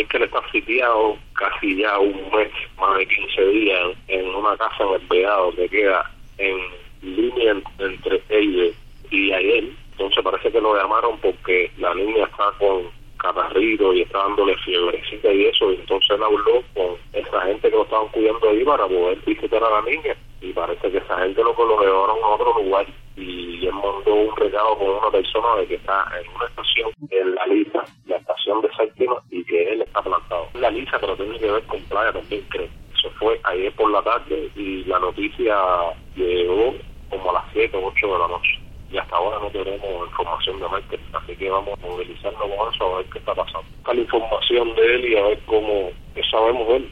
Michael está sitiado casi ya un mes, más de 15 días, en una casa en el Vedado que queda en línea entre ellos y ayer. Entonces parece que lo llamaron porque la niña está con catarrito y está dándole fiebrecita y eso, y entonces él habló con esa gente que lo estaban cuidando ahí para poder visitar a la niña, y parece que esa gente lo llevaron a otro lugar, y él mandó un recado con una persona de que está en una estación en La Lisa, la estación de Séptima, y que él está plantado en La Lisa, pero tiene que ver con playa también, creo. Eso fue ayer por la tarde, y la noticia llegó como a las 7 o 8 de la noche. Y hasta ahora no tenemos información de Michael, así que vamos a movilizarnos con eso a ver qué está pasando. Buscar la información de él y a ver cómo sabemos de él.